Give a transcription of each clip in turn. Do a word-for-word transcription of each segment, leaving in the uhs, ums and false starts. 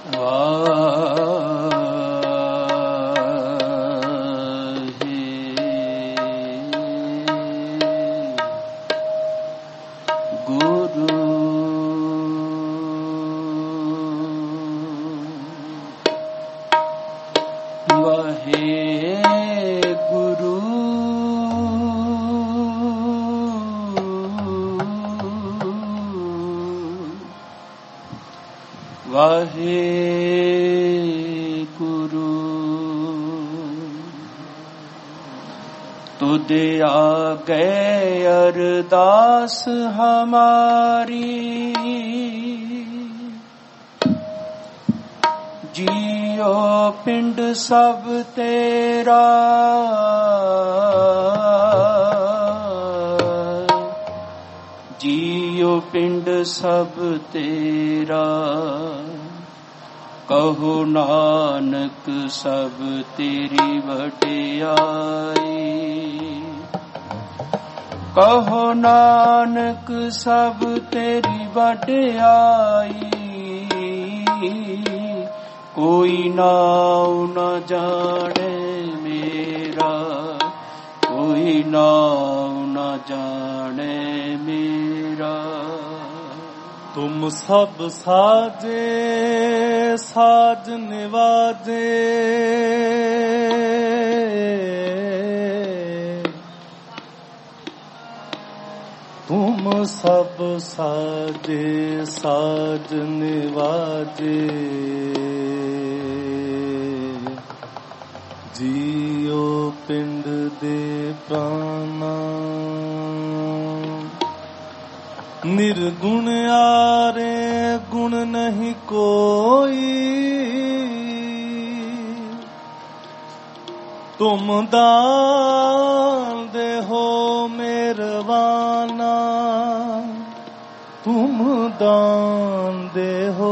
तुदे आगे अरदास हमारी, जियो पिंड सब तेरा, जियो पिंड सब तेरा। कहो नानक सब तेरी वडियाई, कहो नानक सब तेरी वडियाई। कोई नाऊ न जाने मेरा, कोई नाऊ न जाने मेरा। तुम सब साजे साज निवाजे, तुम सब साजे साज निवाजे। जियो पिंड दे प्राणा, निर्गुण आरे गुण नहीं कोई। तुम दान दे हो मेरवाना, तुम दान दे हो,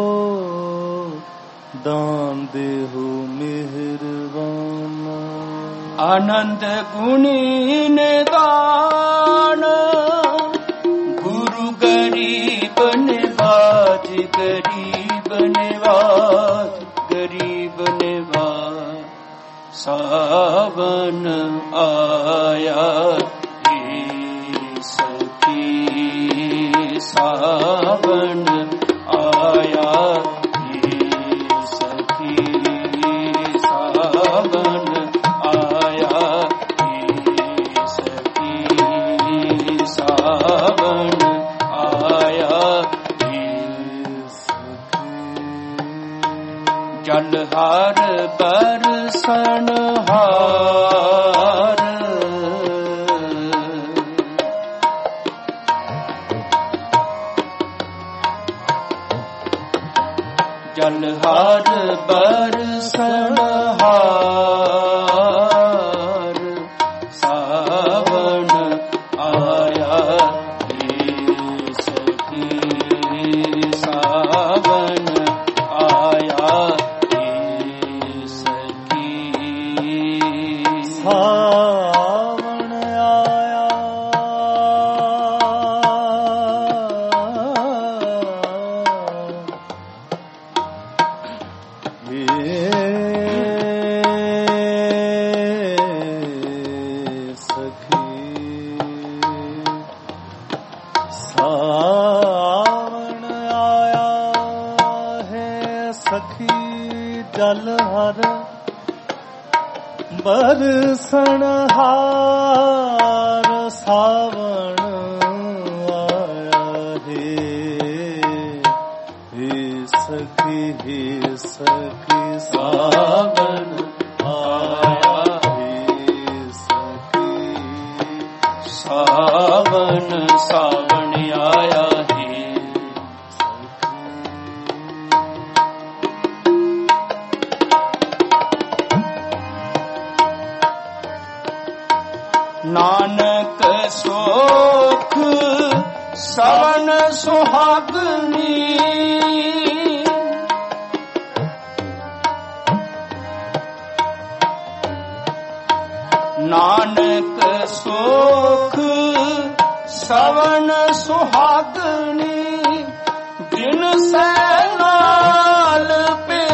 दान दे हो मेहरबाना। आनंद गुणी निदान, गुरु गरीब निवाज, गरीब निवाज, गरीब निवाज। सावन आया हे सखी, सावन आया हे सखी, सावन आया हे सखी, सावन आया हे सखी। जलहार बरसन हार, जलहार बरसन हार। सावन आया हे सखी, सावन आया हे सखी। सावन आया हे सखी, सावन आया है सखी। जल हर बरसन हार, सावन आया हे हे सखी, हे सखी। सावन आया हे सखी, सावन सावन आया हे नानक सोख सवन सुहागनी, नानक सोख सवन सुहागनी। जिन से नाल पे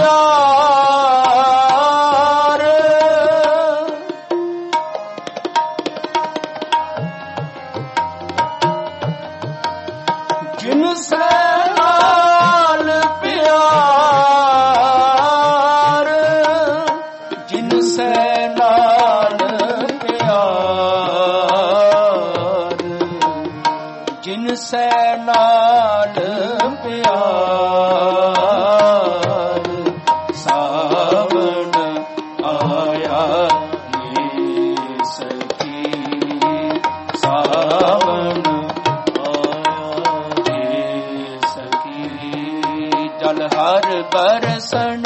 ਜਲ ਹਰ ਬਰਸਨ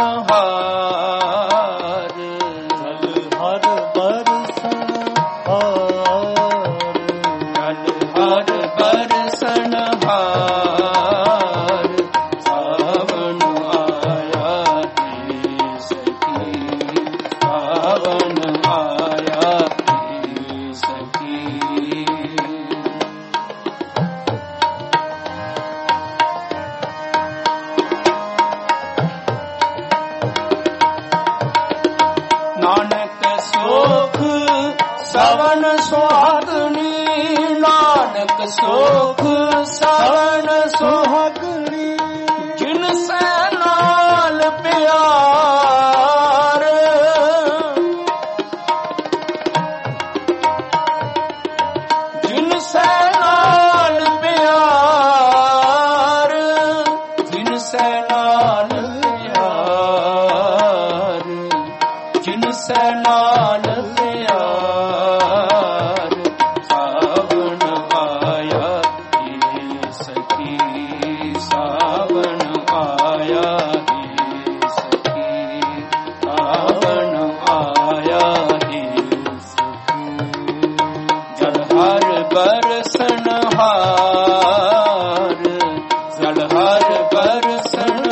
ਹਾਰ, ਜਲ ਹਰ ਬਰਸਨ ਹਾਰ, ਜਲ ਹਰ ਬਰਸਨ ਹਾਰ, ਸਾਵਣ ਆਇਆ ਏ ਸਖੀ, ਸਾਵਣ ਆਇਆ ਏ ਸਖੀ। ਨਾਨਕ ਸੁਖ ਸਵਨ ਸੁਹਾਗਣੀ, ਨਾਨਕ ਸੁਖ ਸਵਨ ਸੁਹਾਗਣੀ, ਜਿਨ ਸੈ ਨਾਲ ਪਿਆਰ, ਜਿਨ ਸੈ ਨਾਲ ਪਿਆਰ, ਜਿਨ ਸੈ ਨਾਲ ਪਿਆਰ, ਜਿਨ ਸੈ ਨਾਲ ਪਿਆਰ, ਸਾਵਣ ਆਇਆ ਏ ਸਖੀ, ਸਾਵਣ ਆਇਆ ਏ ਸਖੀ, ਸਾਵਣ ਆਇਆ ਏ ਸਖੀ। ਜਲ ਹਰ ਬਰਸਨ ਹਾਰ, ਜਲ ਹਰ ਬਰਸਨ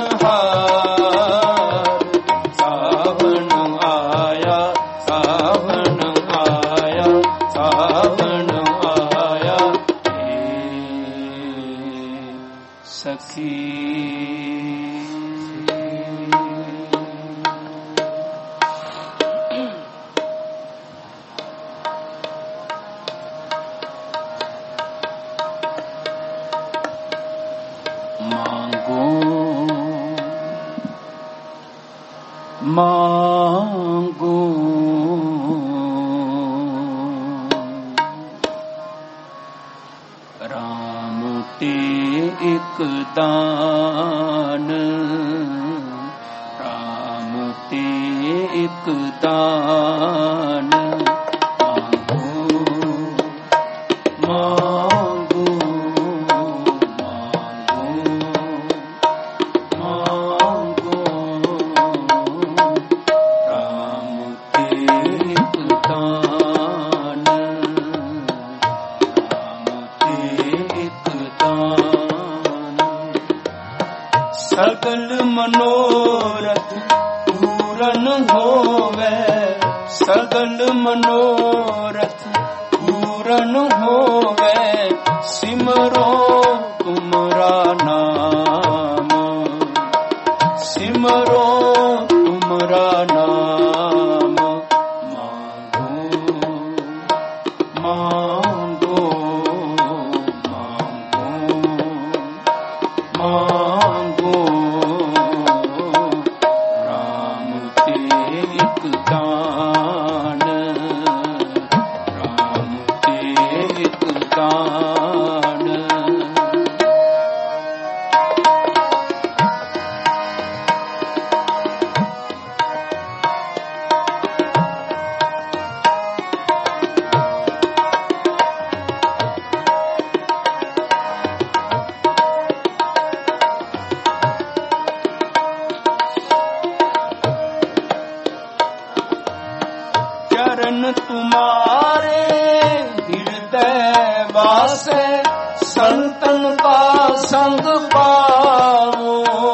ਹਾਰ, ਸਾਵਣ ਆਇਆ, ਸਾਵਣ ਆਇਆ, ਸਾਵਣ ਆਇਆ ਏ ਸਖੀ। ਮਾਂਗੋ ਮਾਂਗੋ ਰਾਮ ਤੇ ਇਕ ਦਾਨ, ਰਾਮ ਤੇ ਇਕ ਦਾਨ, ਮਾਂਗੋ ਮਾਂਗੋ ਮਾਂਗੋ ਮਾਂਗੋ, ਰਾਮ ਤੇ ਇਕ ਦਾਨ, ਰਾਮ ਤੇ ਇਕ ਦਾਨ। ਸਗਲ ਮਨੋਰਥ ਪੂਰਨ ਹੋਵੇ, ਸਗਲ ਮਨੋਰਥ ਪੂਰਨ ਹੋਵੇ, ਸਿਮਰੋ ਤੁਮਰਾ ਨਾਮ, ਸਿਮਰੋ ਤੁਮਰਾ ਨਾਮ। ਮਾਂਗੋ ਮਾਂਗੋ ਮਾਂਗੋ ਮਾਂਗੋ, ਰਾਮ ਤੇ ਇਕ ਦਾਨ, ਰਾਮ ਤੇ ਇਕ ਦਾਨ। ਚਰਨ ਤੁਮਾਰੇ ਹਿਰਦੈ ਵਾਸੈ, ਸੰਤਨ ਕਾ ਸੰਗ ਪਾਵੋ,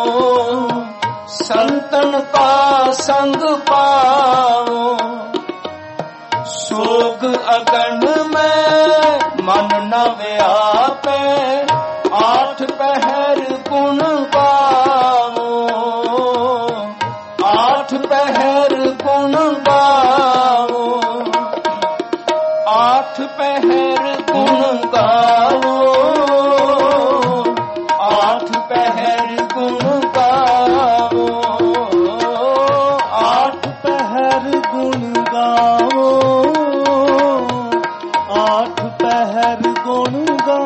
ਸੰਤਨ ਕਾ ਸੰਗ ਪਾਵੋ। ਸੋਗ ਅਗਨ ਮੈਂ ਮਨ ਨ ਵਿਆਪੈ, ਆਠ ਪਹਿਰ ਗੁਣ ਗਾਵੋ, ਆਠ ਪਹਿਰ ਗੁਣ ਗਾਵੋ, ਆਠ ਪਹਿਰ ਗੁਣ ਗਾਵੋ, ਆਠ ਪਹਿਰ ਗੁਣ ਗਾਵੋ, ਆਠ ਪਹਿਰ ਗੁਣ ਗਾਵੋ, ਆਠ ਪਹਿਰ ਗੁਣ ਗਾਵੋ।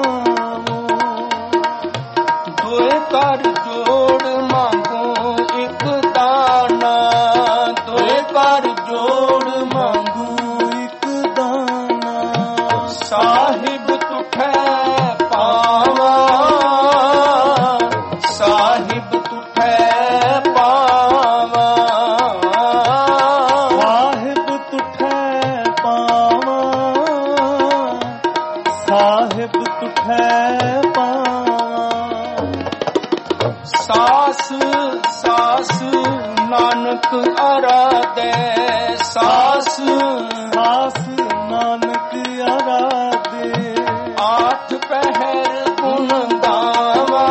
ਸਾਸ ਸਾਸ ਨਾਨਕ ਅਰਾਧੈ ਸਾਸ ਸਾਸ ਨਾਨਕ ਅਰਾਧੇ ਆਠ ਪਹਿਰ ਗੁਣ ਗਾਵਾਂ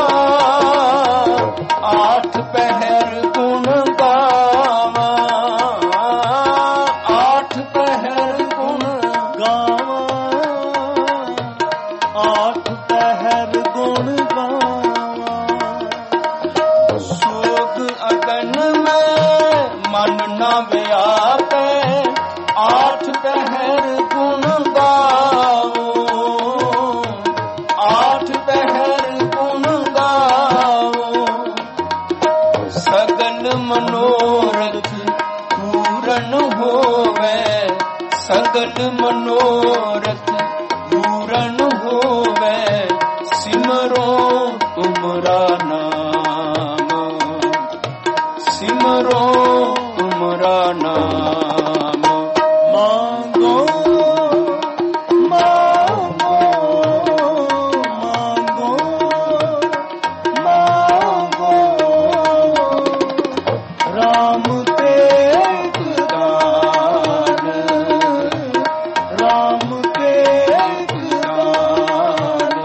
ਆਠ ਪਹਿਰ ਗੁਣ ਗਾਵਾਂ ਆਠ ਪਹਿਰ ਗੁਣ ਗਾਵਾਂ ਆਠ ਪਹਿਰ ਗੁਣ ਗਾਵਾਂ ਸੋਗ ਅਗਨ ਮੈਂ ਮਨ ਨਾ ਵਿਆਪੈ ਆਠ ਪਹਿਰ ਗੁਣ ਗਾਵੋ ਆਠ ਪਹਿਰ ਗੁਣ ਗਾਵੋ ਸਗਲ ਮਨੋਰਥ ਪੂਰਨ ਹੋਵੇ ਸਗਲ ਮਨੋਰਥ ਪੂਰਨ ਹੋਵੇ ਸਿਮਰੋ ਤੁਮਰਾ ਨਾਮ ਸਿਮਰੋ ਤੁਮਰਾ ਨਾਮ ਮੰਗੋ ਮੰਗੋ ਮੰਗੋ ਮੰਗੋ ਰਾਮ ਤੇਗ ਦਾਨ ਰਾਮ ਤੇਗ ਦਾਨ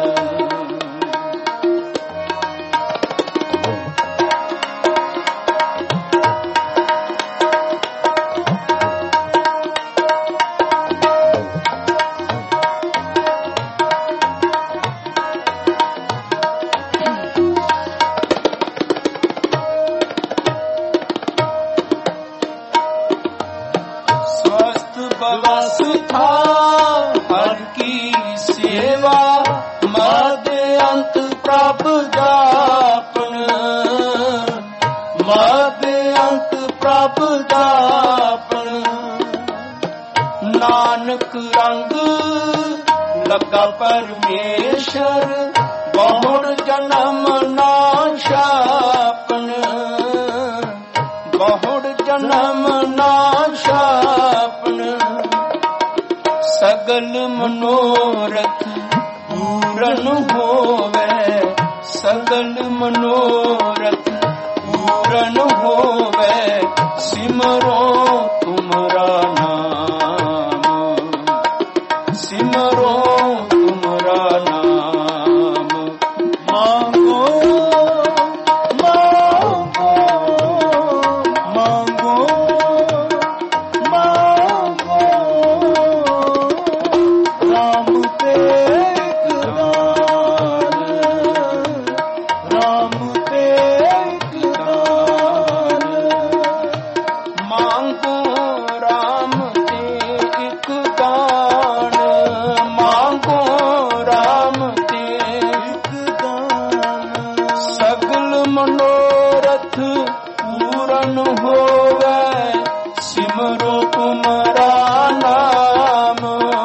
स्वस्थ व्यवस्था हर की सेवा मध्य अंत प्रभ जापन मध्य अंत प्रभ जापन नानक रंग लगा परमेश्वर बहुड़ जन्म ना शापन बहुड़ जन्म ना शापन सगल मनोरथ पूरन होवे सगल मनोरथ पूरन होवे सिमरो तुमरा नाम सिमरो तुमरा नाम ਮੰਗੋ ਮੰਗੋ ਮੰਗੋ ਮੰਗੋ ਰਾਮ ਤੇਗ ਦਾਨ ਰਾਮ ਤੇਗ ਦਾਨ मांगो राम ते एक दान मांगो राम ते ਇੱਕ ਦਾਨ सगल मनोरथ पूरन होवे सिमरो तुमरा नाम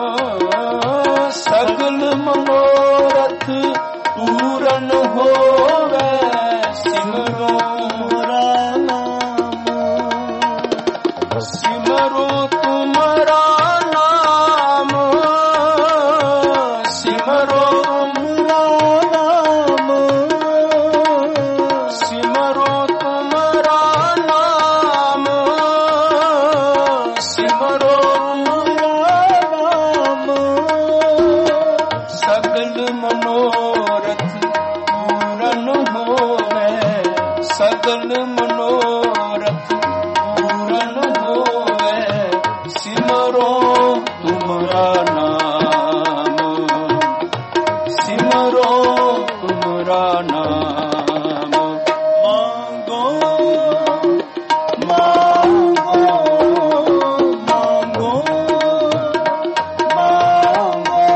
सगल मनोरथ पूरन होवे सिमरो ਤੁਮਰਾ ਨਾਮ सिमरो तुमरा नाम सिमरो ਤੁਮਰਾ ਨਾਮ सिमरो तुमरा नाम सिमरो ਨਾਮ सगल मनोरथ पूरन होवे सगल मनोरथ पूरन होवे सिमरो तुमरा नाम सिमरो तुमरा नाम ਮੰਗੋ ਮੰਗੋ ਮੰਗੋ ਮੰਗੋ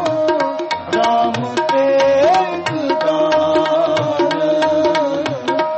ਰਾਮ ਤੇਗ ਦਾਨ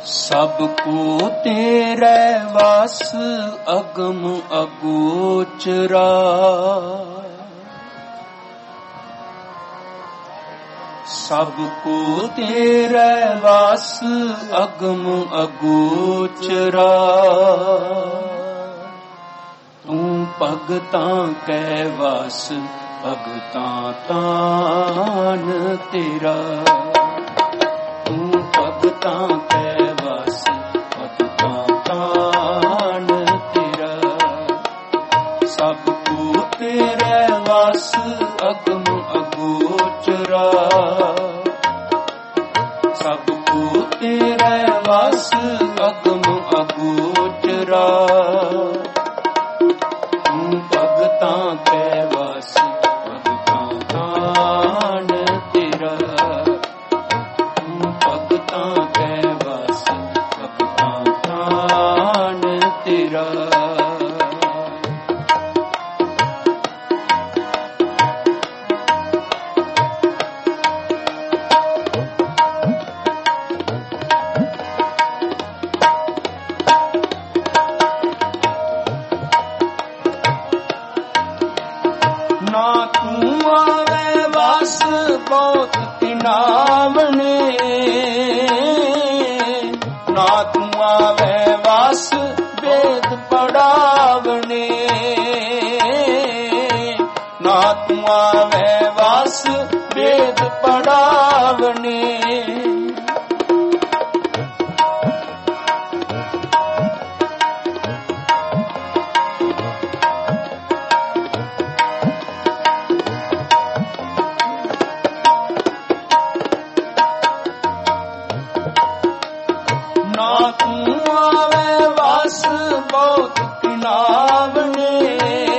ਸਭ ਕੋ ਤੇਰੇ ਵਸ ਅਗਮ ਅਗੋਚਰਾ, ਸਭ ਕੋ ਤੇਰੇ ਵਸ ਅਗਮ ਅਗੋਚਰਾ। ਤੂੰ ਭਗਤਾਂ ਕੈ ਵਸ ਭਗਤਾਂ ਤਾਨ ਤੇਰਾ, ਤੂੰ ਭਗਤਾਂ ਕੈ ਵਸ ਭਗਤਾਂ ਤਾਨ ਤੇਰਾ। ਸਭ ਕੋ ਤੇਰੇ ਵਸ ਅਗਮ ਅਗੋਚਰਾ, ਸਭ ਕੋ ਤੇਰੇ ਵਸ ਅਗਮ ਅਗੋਚਰਾ। ਤੂੰ ਭਗਤਾਂ ਕੈ ਵਸ ਭਗਤਾਂ ਤਾਨ ਤੇਰਾ, ਤੂੰ ਭਗਤਾਂ ਕੈ ਵਸ ਭਗਤਾਂ ਤਾਨ ਤੇਰਾ। ਨਾ ਤੂੰ ਆਵੇ ਵਸ ਬਹੁਤ ਤਿਨਾਵਣੇ, ਨਾ ਤੂੰ ਆਵੇ ਵਸ ਵੇਦ ਪੜਾਵਣੇ, ਨਾ ਤੂੰ ਆਵੇ ਵਸ ਵੇਦ ਪੜਾਵਣੇ। ਨਾ ਤੂੰ ਆਵੇ ਵਸ ਬਹੁਤ ਤਿਨਾਵਣੇ,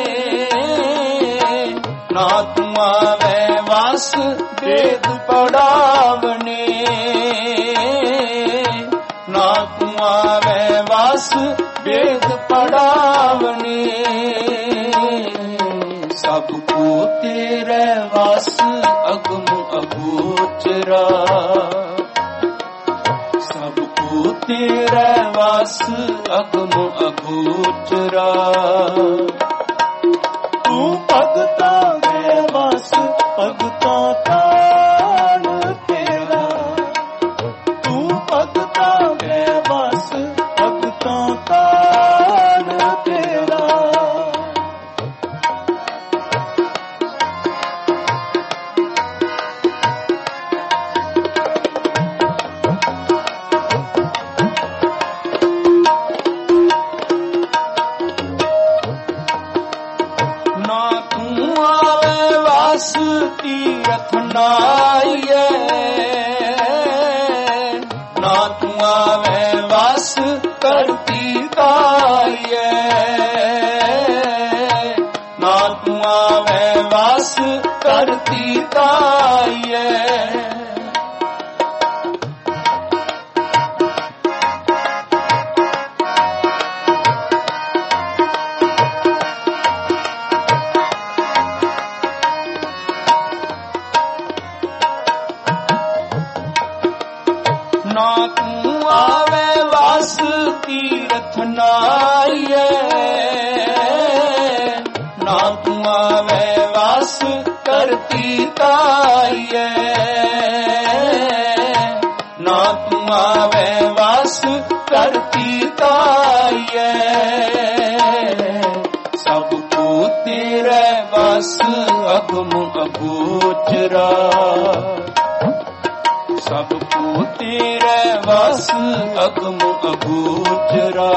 ਨਾ ਤੂੰ ਆਵੇ ਵਸ ਵੇਦ ਪੜਾਵਣੇ, ਨਾ ਤੂੰ ਆਵੇ ਵਸ ਵੇਦ ਪੜਾਵਣੇ। ਸਭ ਕੋ ਤੇਰੇ ਵਸ ਅਗਮ ਅਗੋਚਰਾ, ਸਭ ਕੋ ਤੇਰੇ ਵਸ ਅਗਮ ਅਗੋਚਰਾ। ਤੂੰ ਭਗਤਾਂ ਦੇ ਵਸ ਭਗਤਾਂ ਤਾਨ ਤੇਰਾ, ਤੂੰ ਭਗਤਾਂ ਦੇ ਵਸ ਭਗਤਾਂ ਤਾਨ ਤੇਰਾ। ਨਾ ਤੂੰ ਆਵੇ ਵਸ ਤੀਰਥ ਨਾਈਏ, ਨਾ ਤੂੰ ਆਵੇ ਵਸ ਕਰਤੀ ਕਾਈਏ, ਨਾ ਤੂੰ ਆਵੇ ਵਸ ਕਰਤੀ ਕਾਈਏ। ਨਾ ਤੂੰ ਆਵੇ ਵਸ ਤੀਰਥ ਨਾਈਏ, ਨਾ ਤੂੰ ਆਵੇ ਵਸ ਕਰਤੀ ਕਾਈਏ, ਨਾ ਤੂੰ ਆਵੇ ਵਸ ਕਰਤੀ ਕਾਈਏ। ਸਭ ਕੋ ਤੇਰੇ ਵਸ ਅਗਮ ਅਗੋਚਰਾ, ਸਭ ਕੋ ਤੇਰੇ ਵਸ ਅਗਮ ਅਗੋਚਰਾ।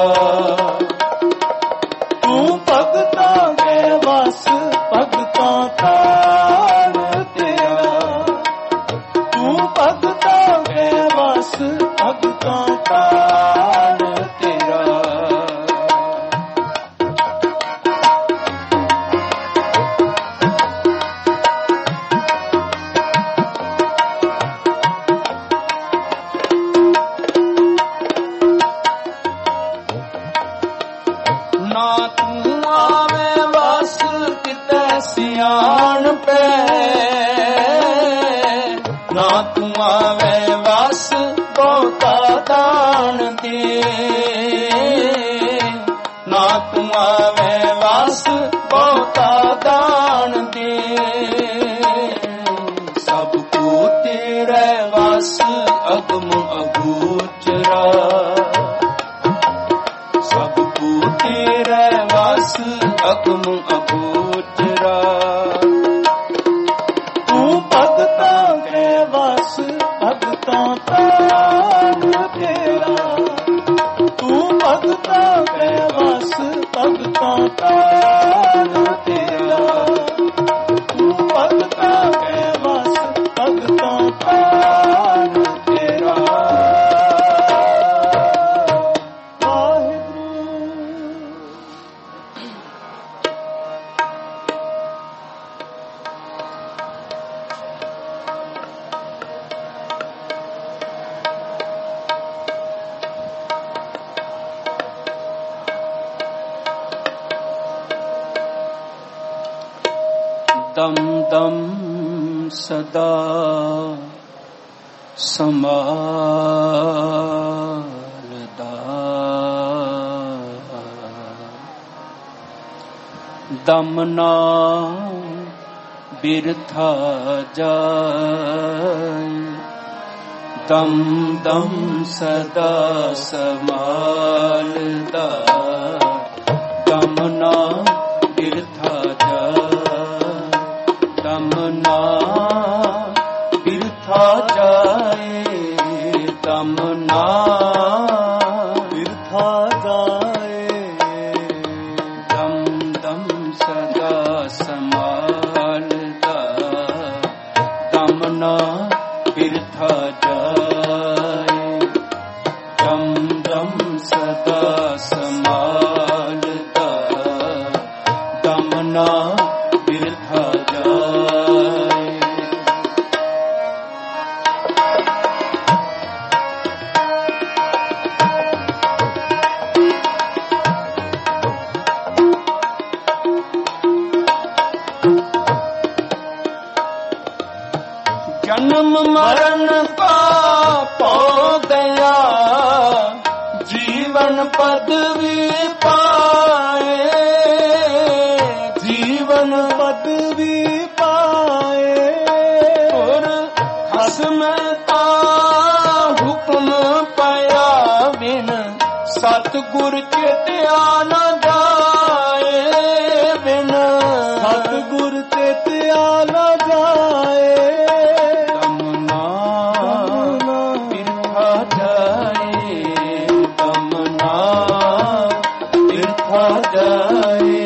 ਤੂੰ ਭਗਤਾਂ ਦੇ ਵਸ ਭਗਤਾਂ ਤਾਨ ਤੇਰਾ, ਤੂੰ ਭਗਤਾਂ ਦੇ ਵਸ ਭਗਤਾਂ ਤਾਨ ਤੇਰਾ। ਨਾ ਤੂੰ ਆਵੇ ਵਸ ਕਿਤੇ ਸਿਆਣ ਪੈ, ਨਾ ਤੂੰ ਆਵੇ ਵਸ ਬਹੁਤਾ ਦਾਨ ਦੇ, ਨਾ ਤੂੰ ਆਵੇ ਵਸ ਬਹੁਤਾ ਦਾਨ ਦੇ। ਸਭ ਕੋ ਤੇਰੇ ਵਸ ਅਗਮ ਅਗੋਚਰਾ, ਸਭ ਕੋ ਤੇਰੇ ਵਸ ਅਗਮ ਅਗੋਚਰਾ। ਤੂੰ ਭਗਤਾਂ ਕੇ ਵਸ ਭਗਤਾਂ ਤਾਨ ਤੇਰਾ, ਤੂੰ ਭਗਤਾਂ ਕੇ ਵਸ ਭਗਤਾਂ ਤਾਨ ਤੇਰਾ, ਤੂੰ ਭਗਤਾਂ ਕੇ ਵਸ ਭਗਤਾਂ ਤਾਨ ਤੇਰਾ। ਦਮ ਦਮ ਸਦਾ ਸੰਭਾਲਦਾ, ਦਮ ਨਾ ਬਿਰਥਾ ਜਾਏ, ਦਮ ਦਮ ਸਦਾ ਸੰਭਾਲਦਾ, ਦਮ ਨਾ ਬਿਰਥਾ ਜਾਏ, ਦਮ ਨਾ ਬਿਰਥਾ ਜਾਏ, ਦਮ ਨਾ ਬਿਰਥਾ ਜਾਏ। ਦਮ ਦਮ ਸਦਾ ਸੰਭਾਲਦਾ, ਦਮ ਨਾ ਬਿਰਥਾ ਜਾਏ, ਦਮ ਦਮ ਸਦਾ ਸੰਭਾਲਦਾ, ਦਮ ਨਾ ਬਿਰਥਾ ਜਾਏ। ਜਨਮ ਮਰਨ ਕਾ ਪਉ ਦਇਆ, ਜੀਵਨ ਪਦਵੀ ਪਾਏ, ਜੀਵਨ ਪਦਵੀ ਪਾਏ। ਔਰ ਖਸਮ ਤਾ ਹੁਕਮ ਪਾਇਆ ਬਿਨ, ਸਤਿਗੁਰ ਚੇਤਿਆ ਨ ਜਾਏ ਬਿਨ, ਸਤਿਗੁਰ ਚੇਤਿਆ ਨ ਜਾਏ। ਦਮ ਨਾ ਬਿਰਥਾ ਜਾਏ, ਦਮ ਨਾ ਬਿਰਥਾ ਜਾਏ,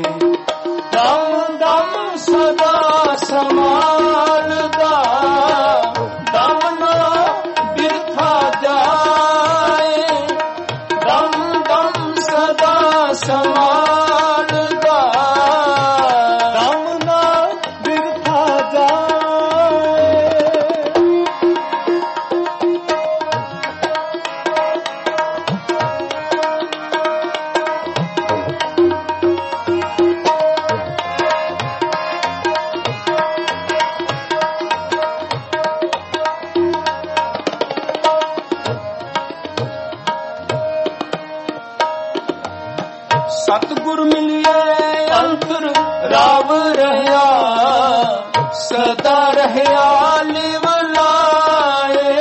ਦਮ ਦਮ ਸਦਾ ਸੰਭਾਲਦਾ, ਦਮ ਨਾ ਬਿਰਥਾ ਜਾਏ, ਦਮ ਦਮ ਸਦਾ ਸੰਭਾਲਦਾ, ਦਮ ਨਾ ਬਿਰਥਾ ਜਾਏ। ਸਤਿਗੁਰ ਮਿਲਿਏ ਅੰਤਰ ਰਾਵ ਰਹਿਆ, ਸਦਾ ਰਹਿਆ ਲਿਵ ਲਾਏ,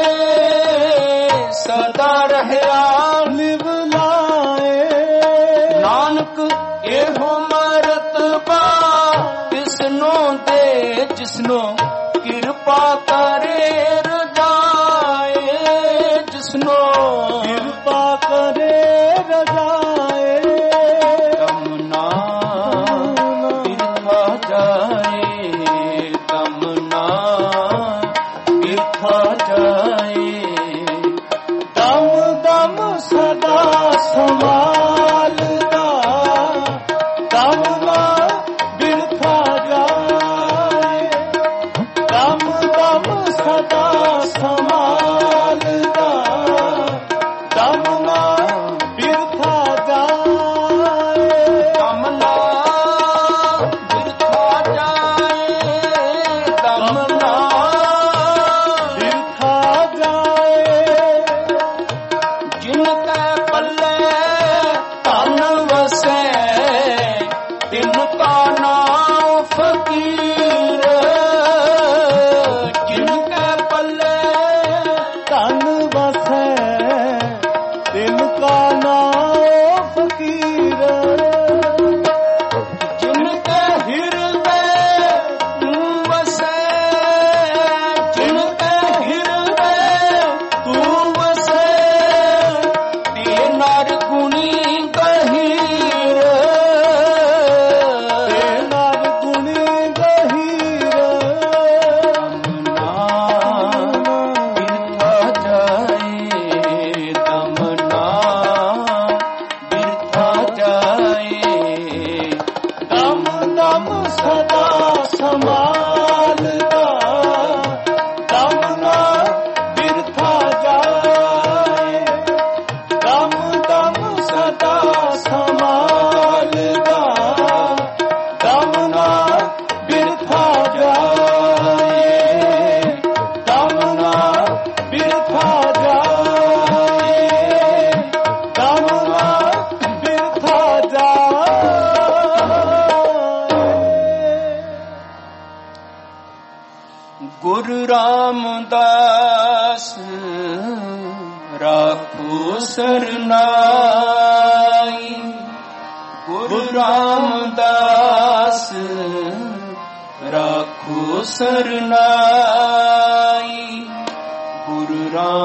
ਸਦਾ ਰਹਿਆ ਲਿਵ ਲਾਏ। ਨਾਨਕ ਇਹੋ ਮਰਤਬਾ ਤਿਸਨੋ ਦੇ, ਜਿਸਨੋ ਕਿਰਪਾ ਕਰੇ ਰਜਾਏ, ਜਿਸਨੋ ਕਿਰਪਾ ਕਰੇ ਰਜਾਏ। ਦਮ ਨਾ ਬਿਰਥਾ ਜਾਏ, ਦਮ ਨਾ ਬਿਰਥਾ ਜਾਏ, ਦਮ ਦਮ ਸਦਾ ਸੰਭਾਲਦਾ, ਦਮ ਨਾ ਬਿਰਥਾ ਜਾਏ। ਦਮ ਦਮ ਸਦਾ ਸੰਭਾਲਦਾ, ਦਮ ਨਾ ਬਿਰਥਾ ਜਾਏ। ਦਮ ਨਾ ਬਿਰਥਾ ਜਾਏ, ਦਮ ਨਾ ਬਿਰਥਾ ਜਾਏ। ਰਾਖੋ ਸਰਨਾਈ। ਗੁਰੂ ਰਾਮਦਾਸ ਰਾਖੋ ਸਰਨਾਈ। ਗੁਰੂ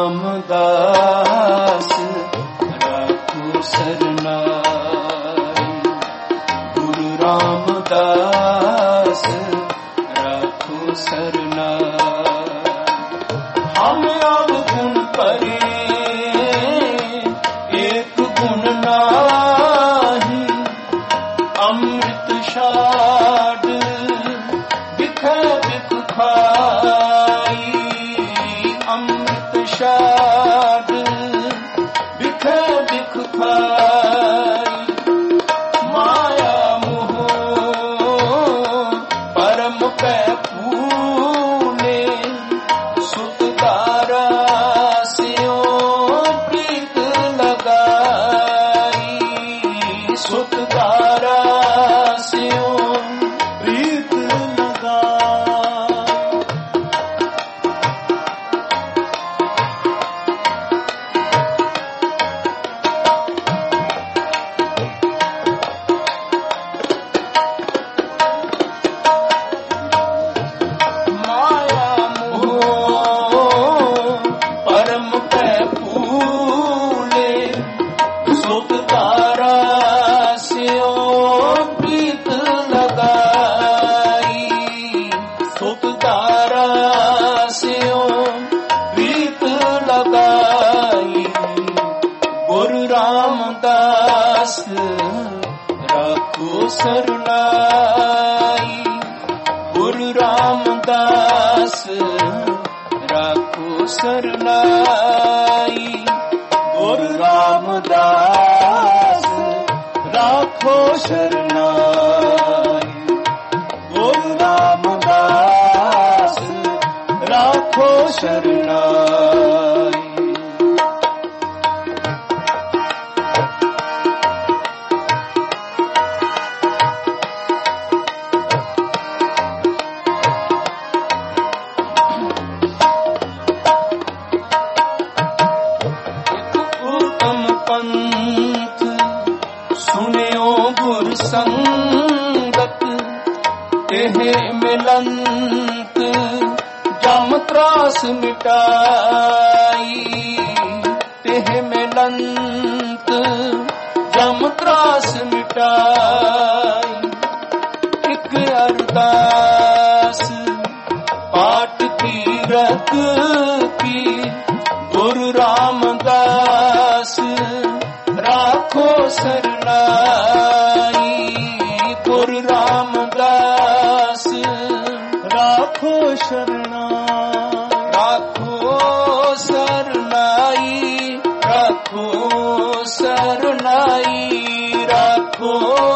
ਰਾਮਦਾਸ ਰਾਖੋ ਸਰਨਾਈ। ਗੁਰੂ ਰਾਮਦਾਸ ਰਾਖੋ ਸਰਨਾਈ। ਹਮ ਅਵਗੁਣ ਪਰੇ ਏਕ ਗੁਣ ਨਾਹੀ। ਅੰਮ੍ਰਿਤ ਛਾਡ ਬਿਖੈ ਬਿਖ ਖਾਈ। ਅੰਮ੍ਰਿਤ ਛਾਡ ਬਿਖੈ ਬਿਖ ਖਾਈ। ਮਾਇਆ ਮੋਹ ਪਰਮ ਪੈ ਭੂਲੇ। ਸੁਤ ਦਾਰਾ ਸਿਓ ਪ੍ਰੀਤ ਲਗਾਈ। ਸੁਤ ਦਾਰਾ ਸਿਓ ਪ੍ਰੀਤ ਲਗਾਈ। ਮਾਇਆ ਮੋਹ ਪਰਮ ਪੈ ਭੂਲੇ। ਸੁਤ ਦਾਰਾ ਸਿਓ ਪ੍ਰੀਤ ਲਗਾਈ। ਸੁਤ ਦਾਰਾ ਸਿਓ ਪ੍ਰੀਤ ਲਗਾਈ। ਗੁਰੂ ਰਾਮਦਾਸ ਰਾਖੋ ਸਰਨਾਈ। ਗੁਰੂ ਰਾਮਦਾਸ ਰਾਖੋ ਸਰਨਾਈ। ਗੁਰੂ ਰਾਮਦਾਸ ਰਾਖੋ ਸਰਨਾਈ। ਗੁਰੂ ਰਾਮਦਾਸ ਰਾਖੋ ਸਰਨਾਈ। ਉਤਮ ਪੰਥ ਸੁਣਿਓ ਗੁਰ ਸੰਗਤ। ਇਹ ਮਿਲੰਤ ਜਮ ਤਰਾਸ ਮਿਟਾਈ। ਇਹ ਮਿਲੰਤ ਜਮ ਤਰਾਸ ਮਿਟਾਈ। ਇੱਕ ਅਰਦਾਸ ਪਾਠ ਕੀਰਤ ਕੀ। ਗੁਰੂ ਰਾਮਦਾਸ ਰਾਖੋ ਸਰਨਾਈ। ਗੁਰੂ ਰਾਮਦਾਸ ਰਾਖੋ ਸਰਨਾਈ। ਰਾਖੋ ਸਰਨਾਈ। ਰਾਖੋ ਸਰਨਾਈ। ਰਾਖੋ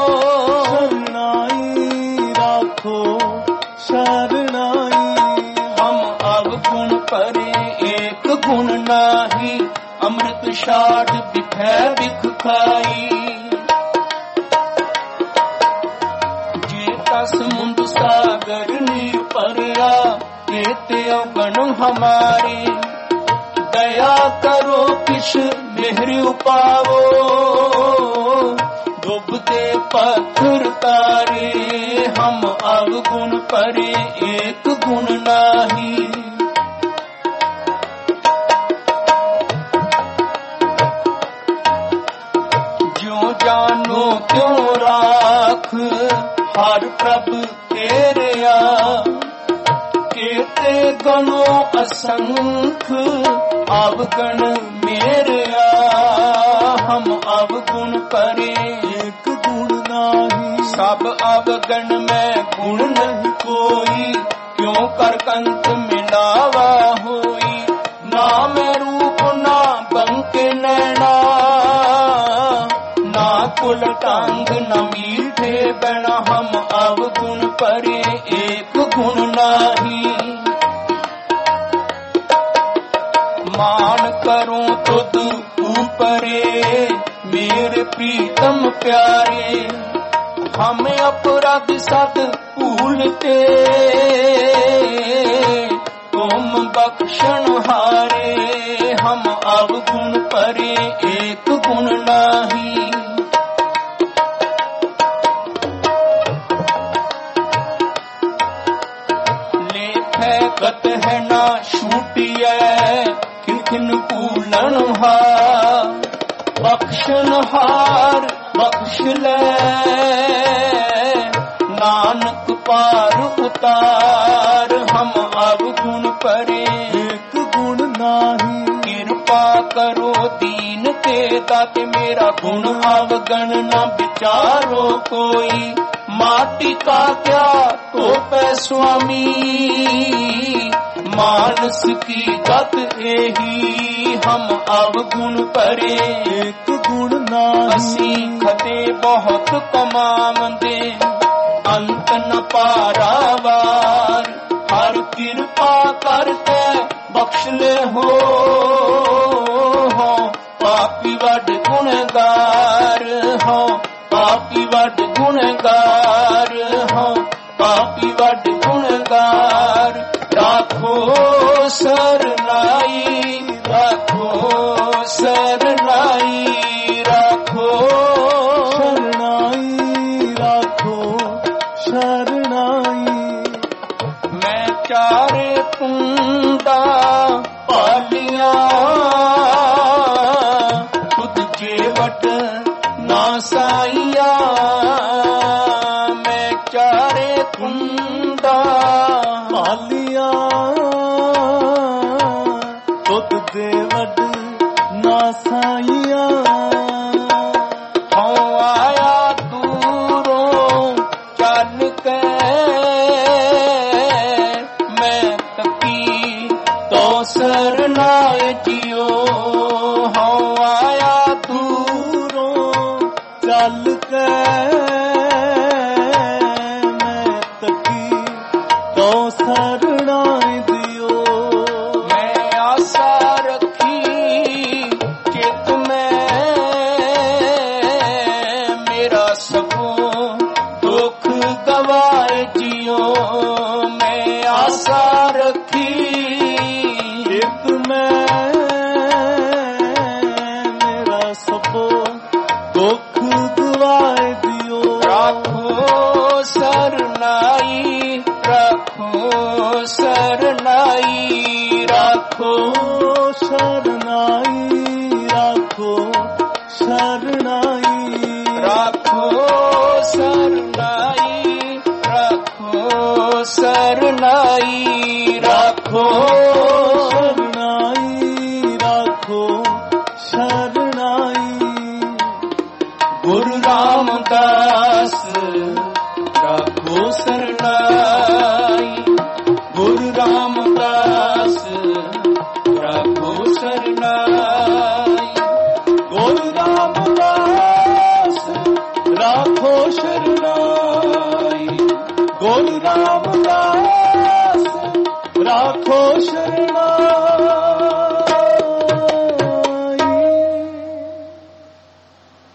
ਸਰਨਾਈ। ਰਾਖੋ ਸਰਨਾਈ। ਹਮ ਅਵਗੁਣ ਪਰੇ ਏਕ ਗੁਣ ਨਾਹੀ। ਅੰਮ੍ਰਿਤ ਛਾਡ ਬਿਖੈ ਬਿਖ ਖਾਈ। ਜੇ ਤਸ ਮੁੰਦ ਸਾਗਰ ਨੀਰ ਭਰਿਆ। ਕੇਤੇ ਅਵਗਣ ਹਮਾਰੇ। ਦਇਆ ਕਰੋ ਕਿਛ ਮਿਹਰ ਉਪਾਵੋ। ਡੁੱਬਦੇ ਪੱਥਰ ਤਾਰੇ। ਹਮ ਅਵਗੁਣ ਪਰੇ ਏਕ ਗੁਣ ਨਾਹੀ। ਜਿਉ ਜਾਨੋ ਤਿਉ ਰਾਖ ਹਰ ਪ੍ਰਭ ਤੇਰਿਆ। ਕੇਤੇ ਗਣੋ ਅਸੰਖ ਅਵਗਣ ਮੇਰਿਆ। ਹਮ ਅਵਗੁਣ ਪਰੇ ਏਕ ਗੁਣ ਨਾਹੀ। ਸਭ ਅਵਗਣ ਮੈਂ ਗੁਣ ਨਹੀਂ ਕੋਈ। ਕਿਉ ਕਰ ਕੰਤ ਮਿਲਾਵਾ ਹੋਈ। ਨਾ ਮੈਂ ਰੂਪ ਨਾ ਬੰਕੇ ਨੈਣਾ। ਨਾ ਕੁਲ ਟੰਗ ਨਾ ਮੀਠੇ ਬਣਾ। ਹਮ ਅਵਗੁਣ ਪਰੇ ਏਕ ਗੁਣ ਨਾਹੀ। ਮਾਨ ਕਰੂੰ ਤੁਧ ਊਪਰੇ। ਮੇਰੇ ਪ੍ਰੀਤਮ प्यारे हमें अपराध सद भूलते तुम बख्शन हारे हम अवगुण परे एक गुण नाही। लेखै कत है ना छूटिया किन किन भूलन हार। बख्शन हार बख्श ले नानक पार उतार। हम अवगुण परे एक गुण नाही। कृपा करो दीन के दाते मेरा गुण अवगण न विचारो कोई। माटी का क्या तो पै स्वामी मानस की गत एही। हम अवगुण परे एक गुण नाही। असी खते बहुत कमावंदे अंत न पारावार। हर कृपा करके बख्श ले हो पापी वड गुणगार हो। पापी वड गुणगार हो पापी वड गुणगार। राखो सरनाई राखो सरनाई राखो शरणाई राखो शरणाई। मैं चारे कुंडा पालिया खुद जेवट ना साइया। मैं चारे कुंडा पालिया खुद जेवट ना साइया। हो आया दूरों चल के मैं तकी तो सरनाए जियो। हो आया दूरों चल के मैं तकी तो सरनाए दियो। मैं आशा रखी चित में मेरा सबो दुख गवाए जियो। मैं आशा रखी चित में मेरा सबो दुख गवाए दियो। राखो सरनाई राखो सरनाई राखो शरणाई राखो शरणाई। राखो सरनाई राखो सरनाई राखो शरणाई राखो शरणाई। गुरु रामदास राखो सरनाई। गुरु रामदास राखो सरनाई। गुरु रामदास राखो शरणाई। गुरु रामदास